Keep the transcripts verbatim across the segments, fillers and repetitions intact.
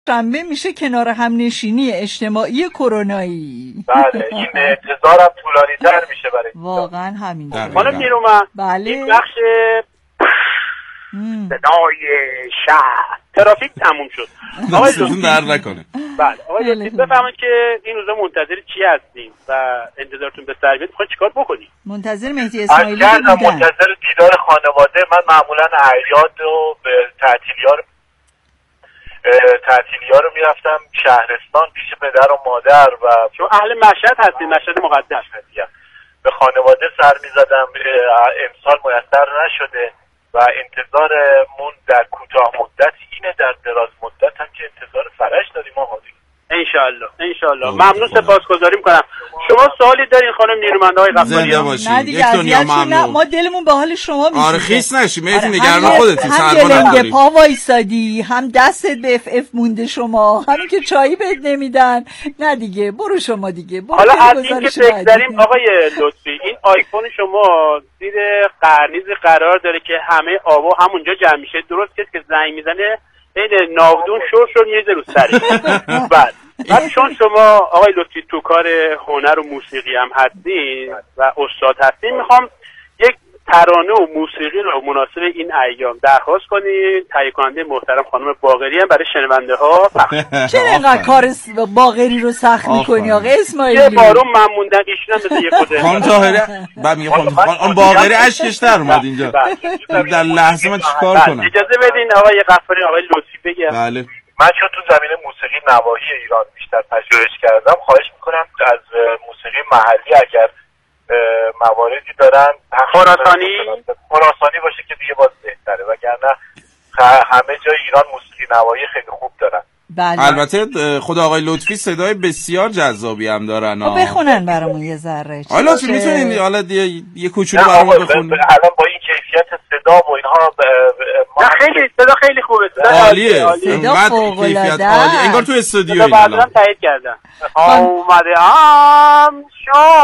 شنبه میشه کنار هم نشینی اجتماعی کرونایی. بله این انتظارم طولانی تر میشه برای واقعا همین. خانم نیرومند بله این بخش صدای شهر ترافیک تموم شد. آقای لطفی در نکنه. بله آقای لطفی بفرمایید که این روزا منتظر چی هستیم و انتظارتون به سر بیاد میخواین چیکار بکنید؟ منتظر مهدی اسماعیلی بودن. منتظر دیدار خانواده. من معمولا اعیاد و تعطیلی‌ها رو تعطیلی‌ها رو میرفتم شهرستان پیش پدر و مادر و چون اهل مشهد هستیم، مشهد مقدس هستیم، به خانواده سر میزدم. امسال میسر نشده و انتظارمون در کوتاه مدت اینه، در دراز مدت هم که انتظار فرج داریم آقا دیگه. انشالله انشالله. ممنون، سپاسگزاری میکنم. شما سوالی دارین خانم نیرومند آقای غفاری؟ زنده باشین. یک دنیا ممنون. ما دلمون به حال شما میسوزه. آره خیس نشی مهدی، نگران خودتی، هم دلنگ پا وایسادی، هم دستت به اف اف مونده شما، همین که چایی بهت نمیدن. نه دیگه برو شما دیگه برو. حالا از این که بگذاریم آقای لطفی، این آیفون شما زیر قرنیز قرار داره که همه آوا همونجا جمع میشه. درست کسی که زنگ میزنه این ناودون شور شور میریزه رو سرش. بعد بعد چون شما آقای لطفی تو کار هنر و موسیقی هم هستین و استاد هستین، میخوام یک ترانه و موسیقی رو مناسب این ایام درخواست کنین. تهیه کننده محترم خانم باقری هم برای شنونده ها پخش. چرا اینقدر کار باقری رو سخت میکنی آقا اسماعیلی؟ یه بارون من موندن ایشون هم مثل یه خوده خانم طاهره بعد میگه خانم اون باقری اشکش در اومد اینجا در لحظه من چیکار کنم؟ اجازه بدین آقای غفاری آقای لطفی بگم. بله من چون تو زمینه موسیقی نواحی ایران بیشتر پژوهش کردم، خواهش میکنم از موسیقی محلی اگر مواردی دارن خراسانی خراسانی باشه که دیگه باز بهتره، وگرنه همه جای ایران موسیقی نواحی خیلی خوب دارن. بله. البته خود آقای لطفی صدای بسیار جذابی هم دارن. ها بخونن برامون یه ذره. آقای لطفی میتونین حالا یه یه کوچولو برامون بخونین؟ الان با این کیفیت صدا و اینها نه خیلی صدا خیلی خوبه. عالیه. صدا کیفیت عالی. انگار تو استودیو این الان تایید کردم. اومده ام شو.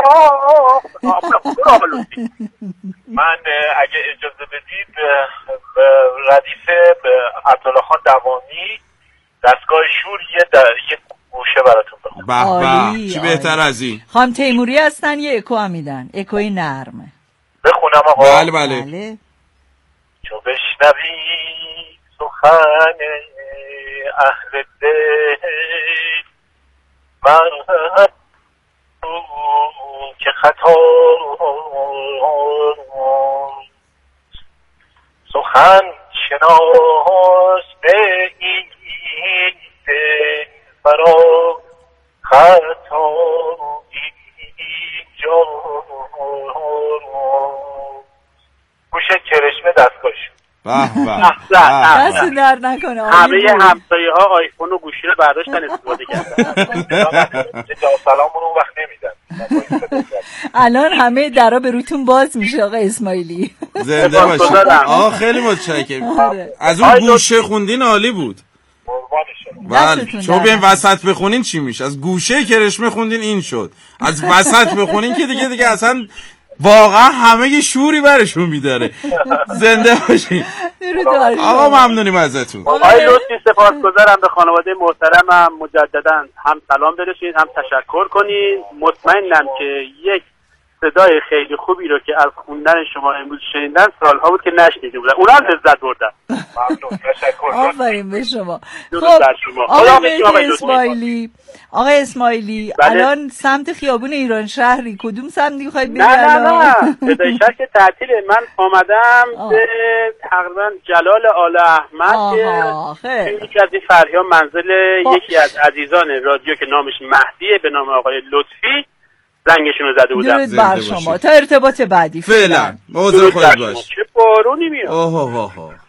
من اگه اجازه بدید ردیف عبدالله خان دوامی دستگاه شور یه در یه گوشه براتون بخونم. به به چی بهتر از این. خانم تیموری هستن یه اکو هم میدن، اکوی نرمه. بخونم آقا؟ بله بله. بله. چو بشنوی سخن اهل دل من که خطا سخن شناس به این دل برا خطا اینجا گوشه کرشمه دستگاهش. به به دست در نکنه. همه همسایه ها آیفون و گوشی رو برداشتن استفاده کردن. جواب سلامون اون وقت نمیدن. الان همه درا به روتون باز میشه آقا اسماعیلی. زنده باشید آقا. خیلی متشکرم. از اون گوشه خوندین عالی بود. بله چون بیاین وسط بخونین چی میشه؟ از گوشه کرشمه خوندین این شد، از وسط بخونین که دیگه دیگه اصلا واقعا همه یه شوری برشون میداره. زنده باشین آقا. ممنونیم ازتون آقای لطفی. سپاسگزارم. به خانواده محترمم مجددا هم سلام برسونید هم تشکر کنید. مطمئنم که یک صدای خیلی خوبی رو که از خوندن شما امروز شنیدن سالها بود که نشنیده بودن، اونا هم لذت بردن. ممنون، تشکر. آفرین به شما. خب آقای اسماعیلی آقای اسماعیلی بله. الان سمت خیابون ایران شهری کدوم سمت میخواید برید؟ نه نه نه بدای شهر که تعطیله. من آمدم آه. به تقریبا جلال آل احمد که یکی از این فرهیان منزل باش. یکی از عزیزان رادیو که نامش مهدیه به نام آقای لطفی زنگشون رو زده بودم. درود بر شما. تا ارتباط بعدی فعلا موضوع خودت باش. چه بارونی میاد. اوه اوه اوه.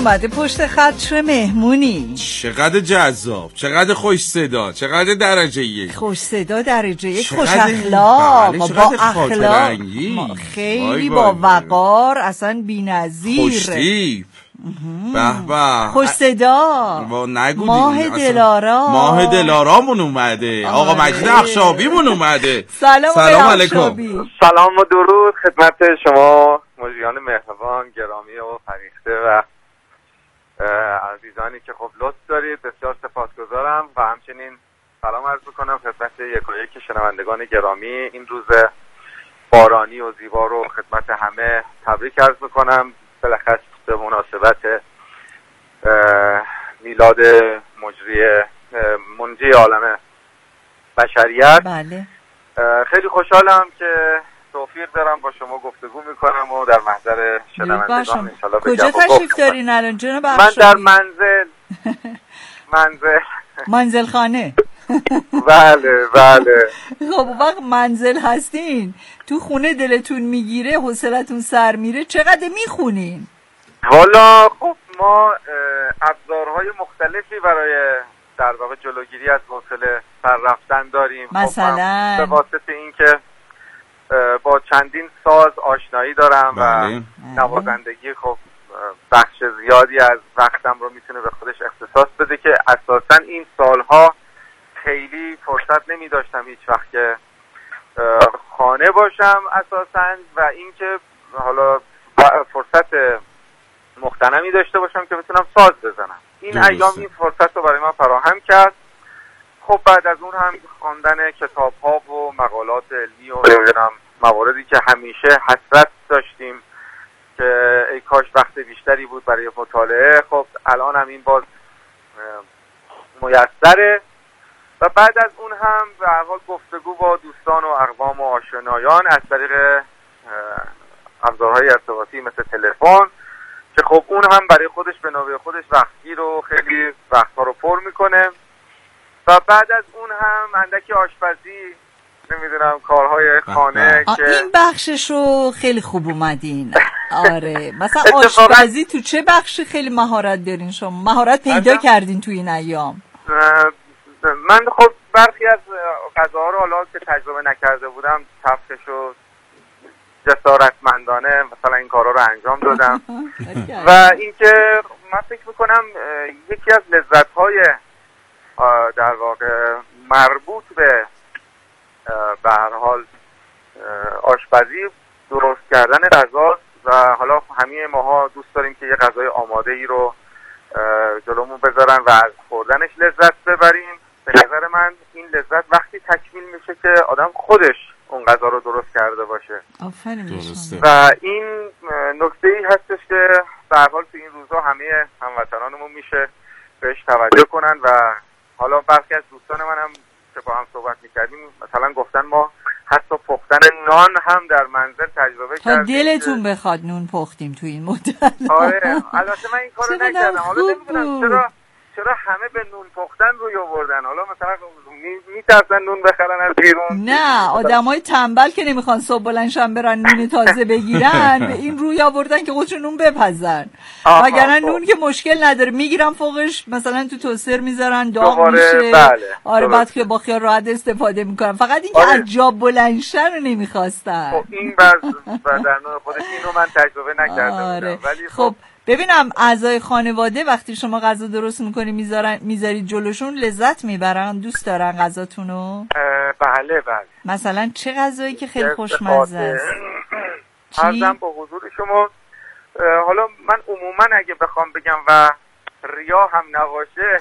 اومده پشت خط چه مهمونی. چقدر جذاب، چقدر خوش صدا، چقدر درجه یک. خوش صدا درجه یک، خوش اخلاق، با اخلاق، خیلی با وقار، اصلا بی‌نظیر، خوش تیپ، به به، خوش صدا، ماه دلارام، ماه دلارامون اومده. آره. آقا مجید اخشابیمون اومده. سلام, سلام علیکم. سلام و درود خدمت شما مجریان مهربان گرامی و فریخته و عزیزانی که خب لطف دارید. بسیار سپاسگزارم و همچنین سلام عرض میکنم خدمت یک و یک شنوندگان گرامی. این روز بارانی و زیبا رو خدمت همه تبریک عرض میکنم، بالاخص به مناسبت میلاد مجری منجی عالم بشریت. بله. خیلی خوشحالم که توفیق دارم با شما گفتگو میکنم و در محضر شنوندگان انشالله کجا تشریف دارین الان جناب من در منزل منزل منزل خانه. بله بله. خب وقت منزل هستین تو خونه دلتون میگیره، حوصلتون سر میره، چقدر میخونین؟ والا خب ما ابزارهای مختلفی برای در واقع جلوگیری از حوصله سر رفتن داریم. مثلا خب به واسطه اینکه با چندین ساز آشنایی دارم بله. و نوازندگی خب بخش زیادی از وقتم رو میتونه به خودش اختصاص بده که اساسا این سالها خیلی فرصت نمی داشتم هیچ وقت که خانه باشم اساسا و اینکه حالا فرصت مختنمی داشته باشم که بتونم ساز بزنم. این درسته. ایام این فرصت رو برای من فراهم کرد. خب بعد از اون هم خواندن کتاب ها و مقالات علمی و نمیدونم مواردی که همیشه حسرت داشتیم که ای کاش وقت بیشتری بود برای مطالعه، خب الان هم این باز میسره. و بعد از اون هم به هر حال گفتگو با دوستان و اقوام و آشنایان از طریق ابزارهای ارتباطی مثل تلفن که خب اون هم برای خودش به نوبه خودش وقتگیر و خیلی وقتها رو پر میکنه. و بعد از اون هم اندکی آشپزی، نمیدونم کارهای خانه که این بخششو خیلی خوب اومدین. آره مثلا آشپزی تو چه بخشی خیلی مهارت دارین شما؟ مهارت پیدا کردین تو این ایام؟ من خب برخی از غذاها رو حالا که تجربه نکرده بودم طبخشو جسارتمندانه مثلا این کارا رو انجام دادم. و اینکه من فکر میکنم یکی از لذت‌های در واقع مربوط به به هر حال آشپزی درست کردن غذا و حالا همه ماها دوست داریم که یه غذای آماده ای رو جلومون بذارن و از خوردنش لذت ببریم. به نظر من این لذت وقتی تکمیل میشه که آدم خودش اون غذا رو درست کرده باشه. آفرین. و این نکته ای هستش که به هر حال تو این روزها همه هموطنانمون میشه بهش توجه کنن. و حالا برخی از دوستان منم که با هم صحبت میکردیم مثلا گفتن ما حتی پختن نان هم در منزل تجربه کردیم. تا دلتون بخواد نون پختیم تو این مدت. آره البته من این کارو نکردم. حالا نمیدونم چرا چرا همه به نون پختن روی آوردن. حالا مثلا میترسن نون بخرن از بیرون. نه آدمای تنبل که نمیخوان صبح بلندشن برن نون تازه بگیرن به این روی آوردن که خودشون نون بپزن. وگرنه نون که مشکل نداره میگیرن فوقش مثلا تو توستر میذارن داغ میشه. بله. آره بعد که با خیال راحت استفاده میکنن. فقط این که آره. از جا بلندشن رو نمیخواستن. خب این بر در نوع خودش اینو من تجربه نکرده آره. بودم. ولی خب ببینم اعضای خانواده وقتی شما غذا درست میکنی میذارن میذارید جلوشون لذت میبرن، دوست دارن غذاتونو؟ بله بله. مثلا چه غذایی که خیلی خوشمزه است؟ عرضم با حضور شما حالا من عموما اگه بخوام بگم و ریا هم نباشه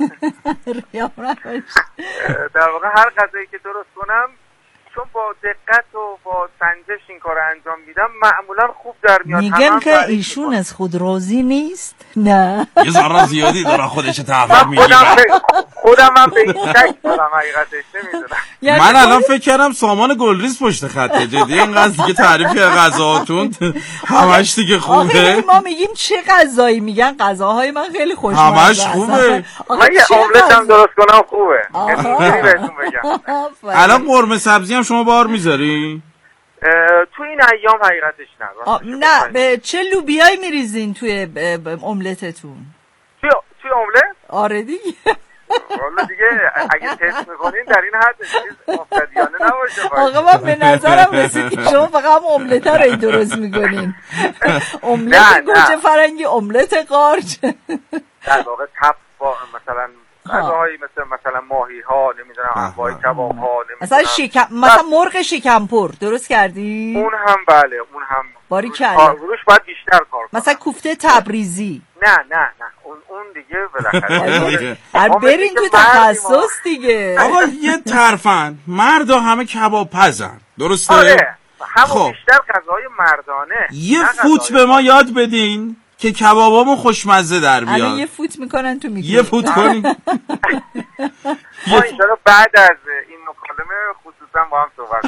ریا نباشه در واقع هر غذایی که درست کنم چون با دقت و با سنجش این کار انجام میدم معمولا خوب در میاد. میگم که ایشون از خود راضی نیست. نه یه ذره زیادی داره خودش تحقیر میگیره. خودم هم به این شک دارم حقیقتش نمیدونم. من الان فکر کردم سامان گلریز پشت خطه. جدی اینقدر دیگه تعریف غذاهاتون همش دیگه خوبه. ما میگیم چه غذایی، میگن غذاهای من خیلی خوشمزه همش خوبه. من یه املت هم درست کنم خوبه. اینجوری بهتون بگم. الان قرمه سبزی هم شما بار میذاری؟ تو این ایام حقیقتش نه. نه به چه لوبیایی میریزین توی املتتون؟ توی توی املت؟ آره دیگه. والا دیگه اگه تست میکنین در این حد چیز مفتدیانه نباشه. آقا من به نظرم رسید که شما فقط هم املت ها رو درست میکنین. املت گوجه فرنگی، املت قارچ. در واقع تپ با مثلا غذاهایی مثل مثلا ماهی ها، نمیدونم انواع کباب ها، مثلا شکم، مثلا مرغ شکمپر درست کردی؟ اون هم بله، اون هم باری کلا روش باید بیشتر کار کنم. مثلا کوفته تبریزی. نه نه نه اون اون دیگه بالاخره هر برین تو تخصص دیگه. آقا یه طرفن مردا همه کباب پزن درسته؟ آره همون بیشتر غذای مردانه. یه فوت به ما یاد بدین که کبابامو خوشمزه در بیاد. الان یه فوت میکنن تو میکنن. یه فوت کنین. ما اینجا بعد از این مکالمه خصوصا با هم صحبت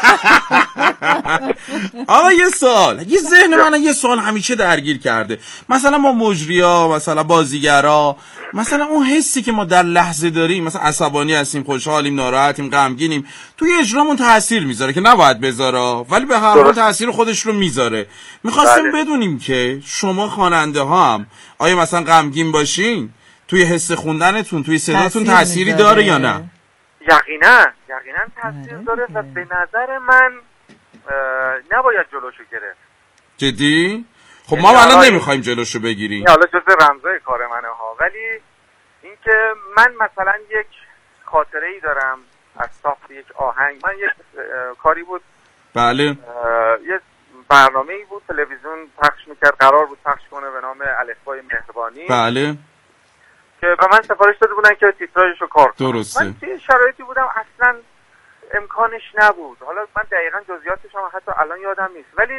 کنیم. آقا یه سوال، یه ذهن من یه سوال همیشه درگیر کرده. مثلا ما مجریا، مثلا بازیگرا، مثلا اون حسی که ما در لحظه داریم، مثلا عصبانی هستیم، خوشحالیم، ناراحتیم، غمگینیم، توی اجرامون تاثیر میذاره که نباید بذاره، ولی به هر حال تاثیر خودش رو میذاره. میخواستیم بله. بدونیم که شما خواننده ها هم آیا مثلا غمگین باشین توی حس خوندنتون، توی صداتون تأثیری داره یا نه؟ یقینا یقینا تاثیر داره و به نظر من نباید جلوشو گرفت. جدی؟ خب ما الان نمیخوایم جلوشو بگیریم. حالا جزء رمزای کار منه ها، ولی اینکه من مثلا یک خاطره ای دارم از ساخت یک آهنگ. من یک کاری بود بله یه برنامه‌ای بود تلویزیون پخش میکرد، قرار بود پخش کنه به نام الفبای مهربانی. بله که به من سفارش داده بودن که تیتراژش رو کار کنم. درسته. من توی شرایطی بودم اصلا امکانش نبود. حالا من دقیقاً جزئیاتش هم حتی الان یادم نیست، ولی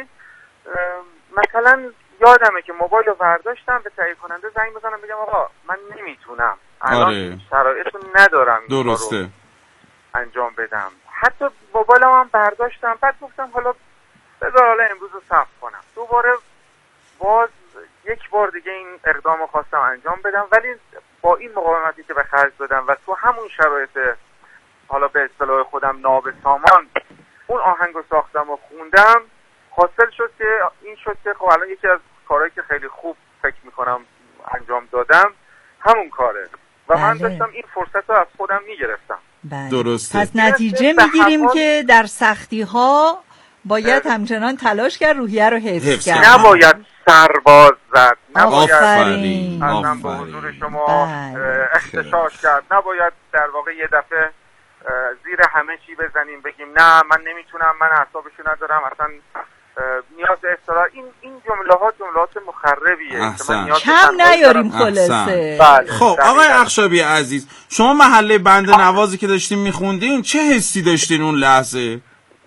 مثلا یادمه که موبایل رو برداشتم به تهیه کننده زنگ بزنم بگم آقا من نمیتونم الان آره. شرایطو ندارم درسته انجام بدم. حتی موبایلم هم برداشتم، بعد گفتم حالا بذار حالا امروز رو صبر کنم. دوباره باز یک بار دیگه این اقدام رو خواستم انجام بدم، ولی با این مقاومتی که به خرج دادم و تو همون شرایط حالا به اصطلاح خودم نابسامان اون آهنگ رو ساختم و خوندم، حاصل شد که این شد که خب الان یکی از کارهایی که خیلی خوب فکر میکنم انجام دادم همون کاره و بله. من داشتم این فرصت رو از خودم میگرفتم. بله. درسته. پس نتیجه میگیریم حوال... که در سختی ها باید اه. همچنان تلاش کرد، روحیه رو حفظ, حفظ کرد. نباید سرباز زد، نباید آفرین ازم به حضور شما بله. اختشاش کرد، نباید در واقع یه دفعه زیر همه چی بزنیم بگیم نه من نمیتونم، من اعصابشو ندارم، اصلا نیاز اصطلاح این این جمله ها جملات مخربیه. کم نیاریم خلاصه. بله. خب آقای اخشابی عزیز، شما محله بنده نوازی که داشتین میخوندین چه حسی داشتین اون لحظه؟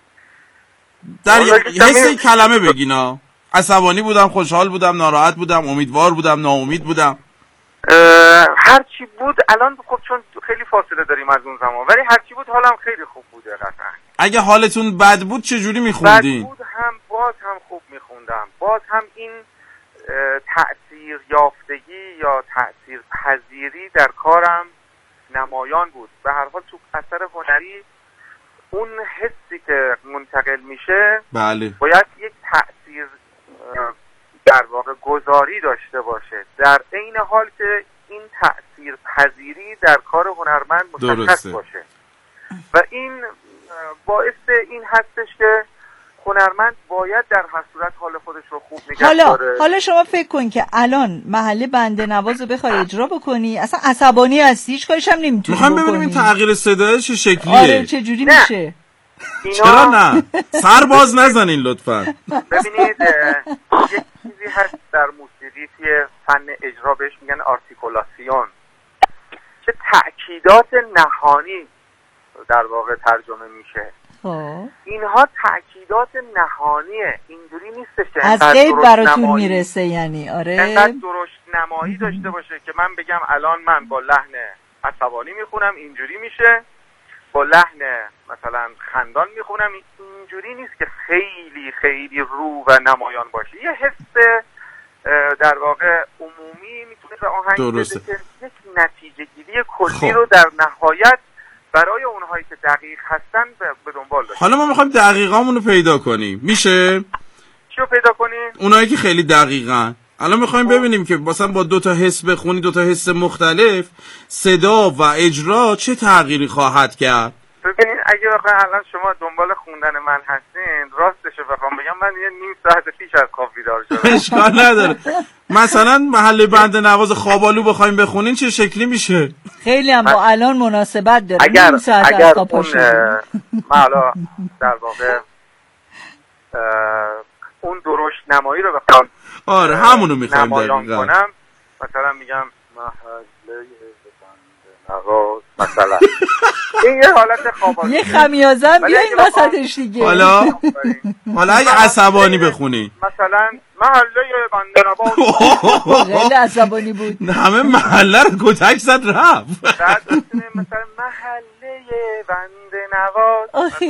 در حسی کلمه بگینا. عصبانی بودم، خوشحال بودم، ناراحت بودم، امیدوار بودم، ناامید بودم. هر چی بود. الان خب چون خیلی فاصله داریم از اون زمان، ولی هر چی بود حالم خیلی خوب بوده قطعا. اگه حالتون بد بود چه جوری میخوندین؟ بد بود هم باز هم خوب میخوندم، باز هم این تأثیر یافتگی یا تأثیر پذیری در کارم نمایان بود. به هر حال تو اثر هنری اون حسی که منتقل میشه بله باید یک تأثیر در واقع گذاری داشته باشه، در عین حال که این تأثیر پذیری در کار هنرمند مشخص باشه و این باعث این هستش که هنرمند باید در هر صورت حال خودش رو خوب نگه حالا داره. حالا شما فکر کن که الان محله بنده نواز رو بخوای اجرا بکنی، اصلا عصبانی هستی، هیچ کارش هم نمیتونی بکنی. میخوام ببینیم این تغییر صدای چه شکلیه. آره چه جوری نه. میشه؟ چرا نه؟ سر باز نزنین لطفا. ببینید یک چیزی هست در موسیقی که فن اجرا بهش میگن آرتیکولاسیون، که تأکیدات نهانی در واقع ترجمه میشه. خب اینها تأکیدات نهانیه، اینجوری نیستش که از غیب براتون میرسه. یعنی آره انقدر درشت نمایی داشته باشه که من بگم الان من با لحن عصبانی میخونم اینجوری میشه، با لحن مثلا خندان میخونم اینجوری نیست که خیلی خیلی رو و نمایان باشه. یه حس در واقع عمومی میتونه به آهنگ بده که یک نتیجه گیری کلی خب. رو در نهایت برای اونهایی که دقیق هستن به دنبال داشته. حالا ما میخوایم دقیقامون رو پیدا کنیم، میشه؟ چیو پیدا کنیم؟ اونایی که خیلی دقیقن. الان میخوایم ببینیم که مثلا با دو تا حس بخونی، دو تا حس مختلف، صدا و اجرا چه تغییری خواهد کرد. ببینید اگه واقعا الان شما دنبال خوندن من هستین، راستشو بخوام بگم من یه نیم ساعت پیش از خواب بیدار شدم. اشکال نداره. مثلا محل بنده نواز خوابالو بخوایم بخونین چه شکلی میشه؟ خیلی هم با الان مناسبت داره. اگر نیم ساعت اگر از خواب اون پاشدیم. من حالا در واقع اون درشت نمایی رو بخوام آره همونو میخوایم نمایان دقیقا کنم، مثلا میگم محله نواز مثلا این یه حالت خوابالو، یه خمیازه هم بیاییم وسطش دیگه. حالا حالا اگه عصبانی بخونی مثلا محله بنده نواز خیلی عصبانی بود، همه محله رو کتک زد رفت. بعد مثلا محله بنده نواز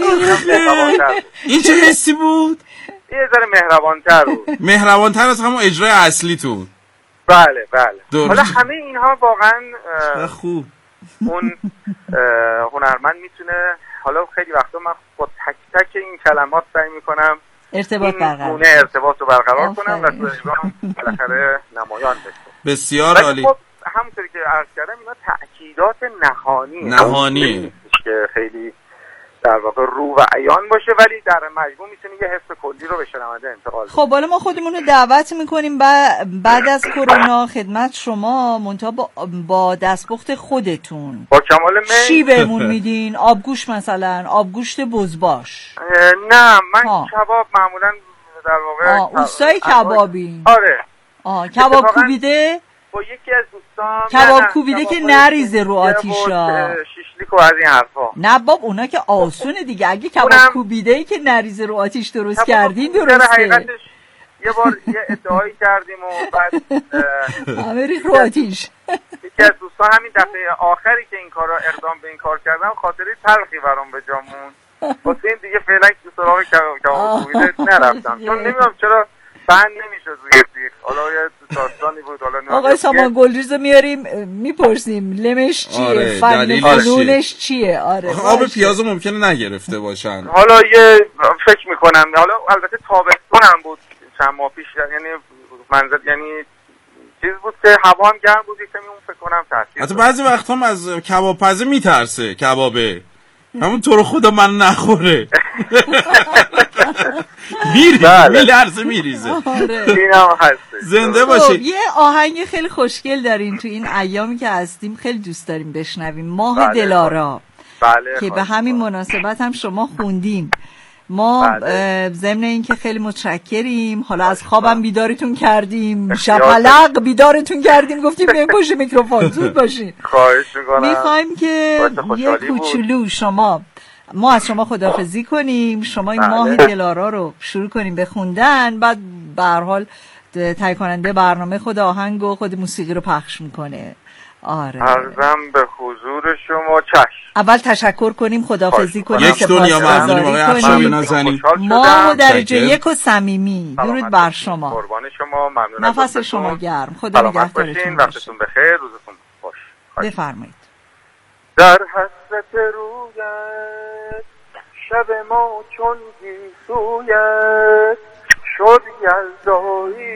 این چه حسی بود؟ یه ذره مهربانتر بود، مهربانتر از همون اجرای اصلیتون. بله بله. درست. حالا همه اینها واقعا خوب اون هنرمند میتونه، حالا خیلی وقتا من با تک تک این کلمات سعی میکنم ارتباط برقرار گونه ارتباط رو برقرار کنم و تو اجرام بالاخره نمایان بشه. بسیار عالی. خب همونطوری که عرض کردم اینا تأکیدات نهانی نهانی که خیلی در واقع رو و عیان باشه، ولی در مجموع میتونه یه حس کلی رو به شنونده انتقال بده. خب حالا ما خودمون رو دعوت میکنیم بعد از کرونا خدمت شما، منتها با, با دستپخت خودتون با کمال میل. چی بهمون میدین؟ آبگوشت مثلا، آبگوشت بزباش؟ نه من آه. کباب معمولا در واقع آه اوستای کبابی. آره. آه کباب کوبیده؟ با یکی از دوستان کباب کوبیده که نریزه رو آتیشا، شیشلیک و از این حرفا. نه باب اونا که آسونه دیگه، اگه کباب کوبیده ای که نریزه رو آتیش درست کردین درسته. حقیقتش یه بار یه ادعایی کردیم و بعد همه ریخ رو آتیش. یکی از دوستان همین دفعه آخری که این کارا اقدام به این کار کردم خاطره تلخی برام به جامون، واسه این دیگه فعلا تو سراغ کباب کوبیده نرفتم، چون نمیدونم چرا بند نمیشد روی سیخ. حالا یه داستانی بود. حالا آقای سامان گلریز رو میاریم میپرسیم لمش چیه، آره، فن فنونش چیه. آره آب پیازو ممکنه نگرفته باشن. حالا یه فکر میکنم، حالا البته تابستون بود چند ماه پیش، یعنی منظر یعنی چیز بود که هوا هم گرم بود، کمی اون فکر کنم تاثیر. حتی بعضی وقتا هم از کباب پزه میترسه کبابه، همون تو رو خدا من نخوره. میریزه میلرزه میریزه. اینم هست. زنده باشید. یه آهنگ خیلی خوشگل دارین تو این ایامی که هستیم، خیلی دوست داریم بشنویم، ماه بله. دلارا بله. که به همین مناسبت هم شما خوندیم. ما بله. ضمن این که خیلی متشکریم، حالا از خوابم بیدارتون کردیم، شپلق بیدارتون کردیم، گفتیم بیاین پشت میکروفون زود باشین. خواهش میکنم. میخوایم که یه کوچولو شما ما از شما خداحافظی کنیم، شما این بله. ماه دلارا رو شروع کنیم به خوندن، بعد به هر حال تهیه کننده برنامه خود آهنگ و خود موسیقی رو پخش میکنه. آره. عرضم به حضور شما چشم. اول تشکر کنیم، خداحافظی کنیم، یک دنیا ممنونیم آقای افشاری نازنین. ما درجه یک و صمیمی درود بر شما. قربان شما، ممنونم. نفس شما گرم. خدا نگهدارتون. وقتتون بخیر، روزتون خوش. بفرمایید. در حسرت رویت شب ما چون گیسویت شد یلدایی،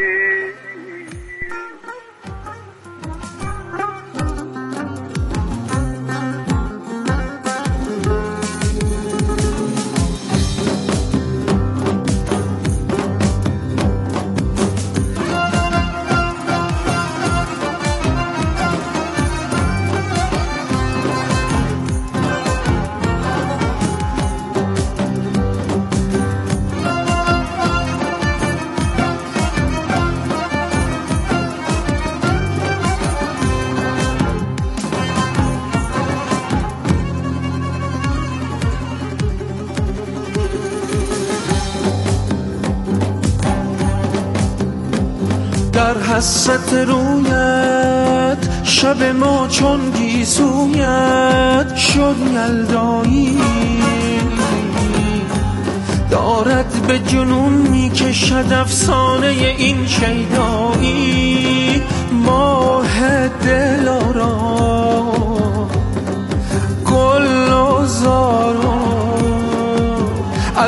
در حسرت رویت شب ما چون گیسویت شد یلدایی، دارد به جنون میکشد افسانه این شیدایی. ماه دلارا گل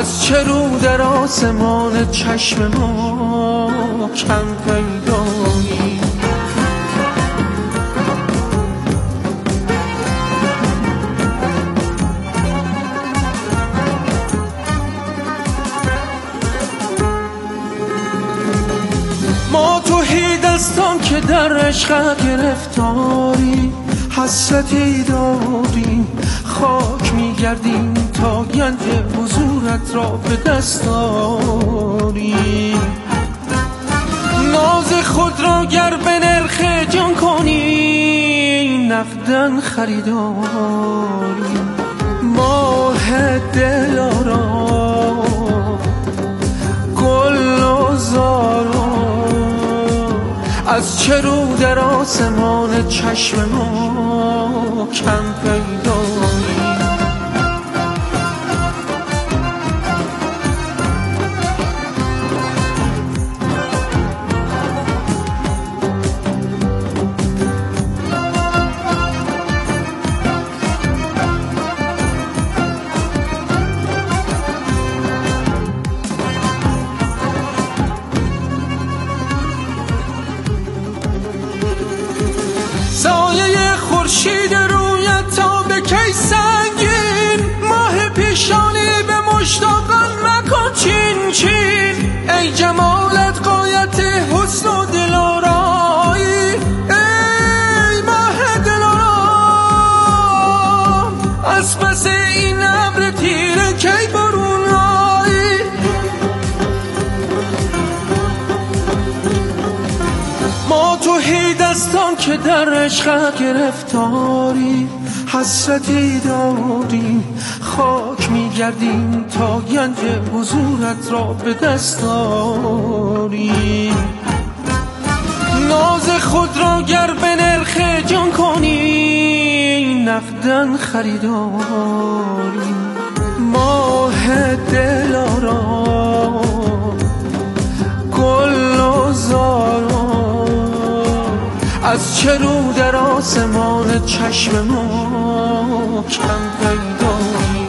از چه رو در آسمان چشم ما کم پیدایی. ما توهی دستان که در عشق گرفتاری، حسرتی داریم خاک میگردیم تا گنج حضورت را به دست آری. ناز خود را گر به نرخ جان کنی نقدن خریداری. ماه دلارا گل و زارا از چه رو در آسمان چشم ما کم پیدایی. سایه خورشید رویت تا به کی سنگین، ماه پیشانی به مشتاقان مکن چین چین. ای جمالت غایت حسن و دلارایی، ای ماه دلارام از پس این ابر تیره کی برون آیی. ما توهی دستان که در عشق گرفتاری، حسرتی داریم خاک میگردیم تا گنج حضورت را به دست آری. ناز خود را گر به نرخ جان کنی نقدن خریداری. ماه دلارا گل و زارا از چه رو در آسمان چشم ما کم پیدایی.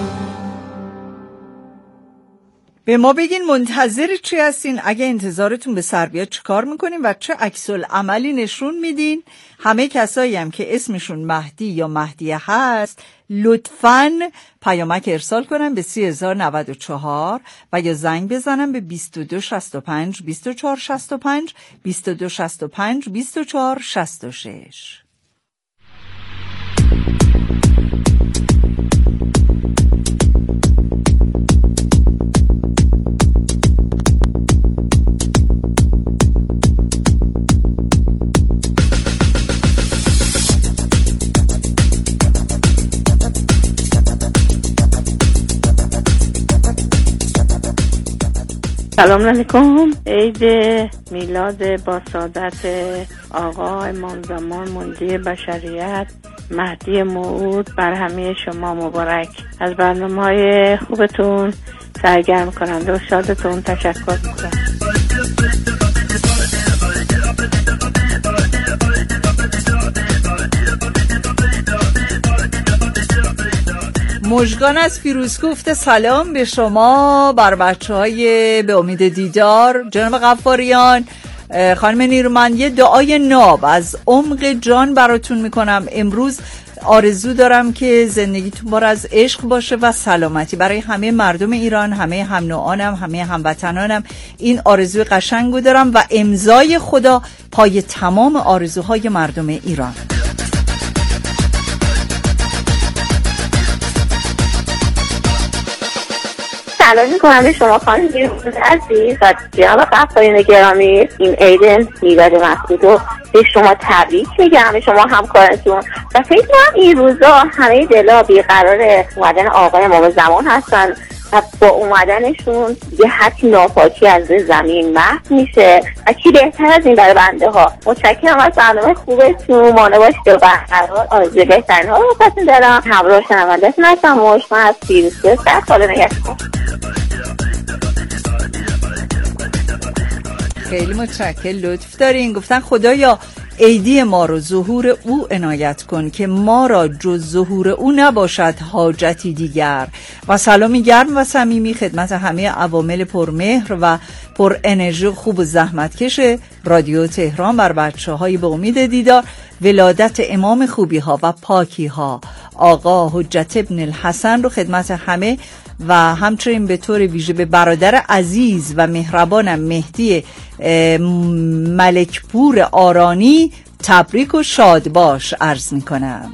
به ما بگین منتظر چی هستین؟ اگه انتظارتون به سر بیاد چی کار میکنین و چه عکس العملی نشون میدین؟ همه کسایی هم که اسمشون مهدی یا مهدیه هست لطفاً پیامک ارسال کنن به سی هزار و نود و چهار و یا زنگ بزنن به بیست و دو شصت و پنج بیست و چهار شصت و پنج بیست و دو شصت و پنج بیست و چهار شصت و شش. سلام علیکم. عید میلاد با سعادت آقا امام زمان منجی بشریت مهدی موعود بر همه شما مبارک. از برنامه‌های خوبتون سرگرم کننده و شادتون تشکر میکنم. مژگان از فیروز گفته سلام به شما بر بچه های به امید دیدار. جناب غفاریان، خانم نیرومند، یه دعای ناب از عمق جان براتون میکنم. امروز آرزو دارم که زندگیتون بار از عشق باشه و سلامتی. برای همه مردم ایران، همه هم نوعانم، همه هموطنانم این آرزوی قشنگو دارم و امضای خدا پای تمام آرزوهای مردم ایران. سلام میکنم به شما خانم نیرومند عزیز و جناب غفاریان گرامی. این عید میلاد مسعود رو به شما تبریک میگم، به شما همکارتون، و فکر کنم این روزا همه دلا بیقرار اومدن آقای امام زمان هستن و با اومدنشون یه حتی ناپاکی از زمین محو میشه و کی بهتر از این برای بنده ها. متشکرم از برنامه خوبتون، مانه باشید و برقرار آرزوی بهترین ها رو بسید دارم. همراه شنوندهتون هستم. مشمع از فیروزه سر خاله نگهتون. خیلی متشکرم، لطف دارین. گفتن خدایا عیدی ما رو ظهور او عنایت کن که ما را جز ظهور او نباشد حاجتی دیگر. و سلامی گرم و صمیمی خدمت همه عوامل پرمهر و پر انرژی خوب و زحمتکش رادیو تهران بر بچه های به امید دیدار ولادت امام خوبی ها و پاکی ها آقا حجت ابن الحسن رو خدمت همه و همچنین به طور ویژه به برادر عزیز و مهربانم مهدی ملکپور آرانی تبریک و شاد باش عرض می کنم.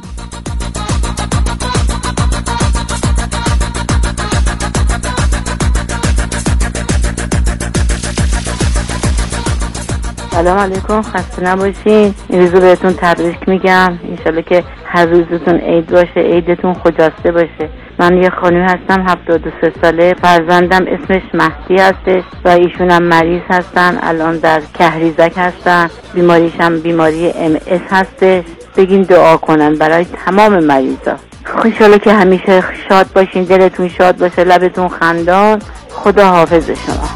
سلام علیکم، خسته نباشین. این روزو بهتون تبریک میگم، انشالله که هر روزتون عید باشه، عیدتون خجسته باشه. من یه خانومی هستم هفتاد و سه ساله، فرزندم اسمش مهدی هستش و ایشونم مریض هستن، الان در کهریزک هستن، بیماریشم بیماری ام اس هستش. بگین دعا کنن برای تمام مریضا. انشالله که همیشه شاد باشین، دلتون شاد باشه، لبتون خندان. خدا حافظ شما.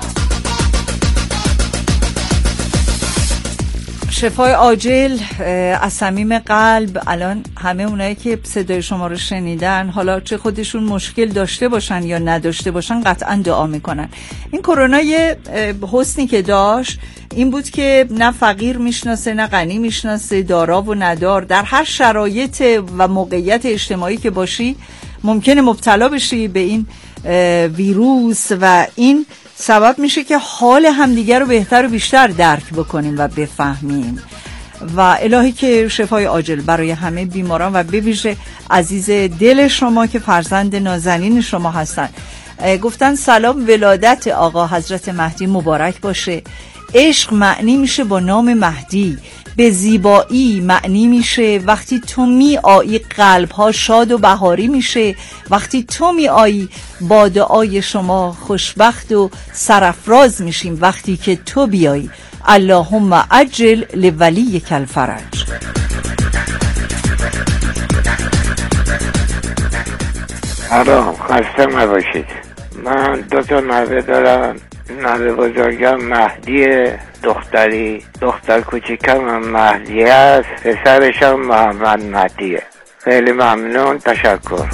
شفای عاجل از صمیم قلب. الان همه اونایی که صدای شما رو شنیدن، حالا چه خودشون مشکل داشته باشن یا نداشته باشن، قطعا دعا میکنن. این کرونا یه حسنی که داشت این بود که نه فقیر میشناسه نه غنی میشناسه، دارا و ندار. در هر شرایط و موقعیت اجتماعی که باشی ممکنه مبتلا بشی به این ویروس و این سبب میشه که حال همدیگر رو بهتر و بیشتر درک بکنیم و بفهمیم. و الهی که شفای عاجل برای همه بیماران و به ویژه عزیز دل شما که فرزند نازنین شما هستن. گفتن سلام، ولادت آقا حضرت مهدی مبارک باشه. عشق معنی میشه با نام مهدی، به زیبایی معنی میشه وقتی تو می آیی قلب ها شاد و بهاری میشه، وقتی تو می آیی با دعای شما خوشبخت و سرافراز میشیم وقتی که تو بیایی. اللهم عجل لولی الفرج. سلام، خسته نباشید. من دو تا نوه دارم. نوه بزرگم مهدی دختری، دختر کوچیکم مهدی است، پسرشم محمد مهدیه. خیلی ممنون، تشکر.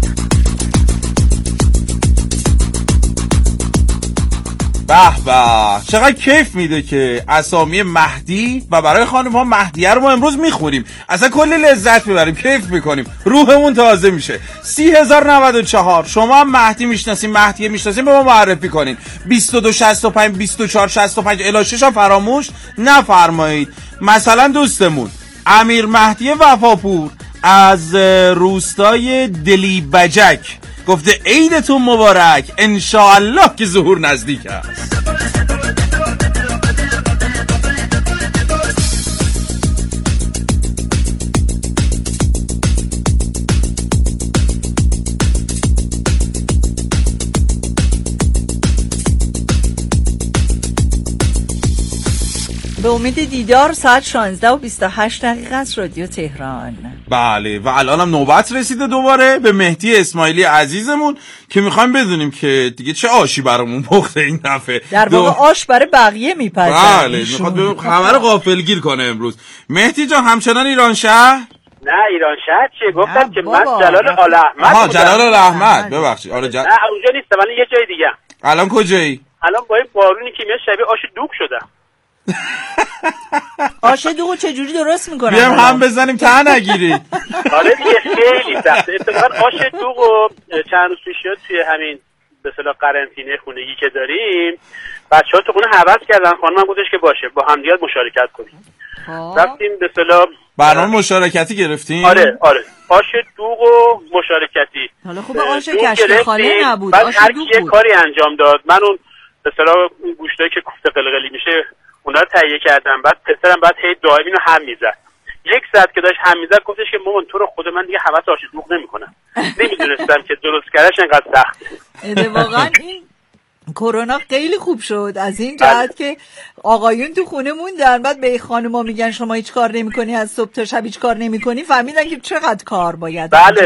به به، چقدر کیف میده که اسامی مهدی و برای خانم ها مهدیه رو ما امروز میخوریم، اصلا کلی لذت میبریم، کیف میکنیم، روحمون تازه میشه. سی هزار نود و چهار شما هم مهدی میشناسین، مهدیه میشناسین، به ما معرفی کنین. بیست و دو شصت و پنج بیست و چهار شصت و پنج الی شش هم فراموش نفرمایید. مثلا دوستمون امیر مهدی وفاپور از روستای دلی بجک گفته عیدتون مبارک، انشاءالله که ظهور نزدیک است. به امید دیدار ساعت شانزده و بیست و هشت دقیقه از رادیو تهران. بله، و الان هم نوبت رسیده دوباره به مهدی اسماعیلی عزیزمون که میخوایم بدونیم که دیگه چه آشی برامون پخته این دفعه. در واقع دو... آش برای بقیه میپزه. بله، میخواد خبر غافلگیر کنه امروز. مهدی جان همچنان ایران شهر؟ نه ایران شهر چیه؟ گفتم که من جلال آل احمد. آها، جلال آل احمد، ببخشید. آره جل... نه اونجا نیستم، من یه جای دیگه. الان کجایی؟ الان با این بارونی که میاد شبیه آش دوغ شدم. آش دوغو چجوری درست میکنن؟ بیام هم بزنیم ته نگیرید. آره دیگه خیلی سخته. اتفاقا آش دوغو چند روز پیش شد توی همین به اصطلاح قرنطینه خونگی که داریم، بچه‌ها تو خونه هوس کردن، خانمم گفتش که باشه با هم دیگه مشارکت کنیم. رفتیم به اصطلاح برنامه مشارکتی گرفتیم. آره آره، آش دوغو مشارکتی. حالا خوب آش کشک خاله نبود، آش دوغ بود. کاری انجام داد. من اون به اصطلاح اون گوشتایی که کوفته قلقلی میشه اونا رو تهیه کردم. بعد پسرم بعد هی دائم اینو هم میزد. یک ساعت که داشت هم میزد گفتش که مامان تو رو خود من دیگه هوس آش دوغ نمیکنم. نمیدونستم که درست کردنش انقدر سخته. واقعا این کرونا خیلی خوب شد از این جهت که آقایون تو خونه موندن، بعد به خانوما میگن شما هیچ کار نمیکنی، از صبح تا شب هیچ کار نمیکنی، فهمیدن که چقدر کار باید. بله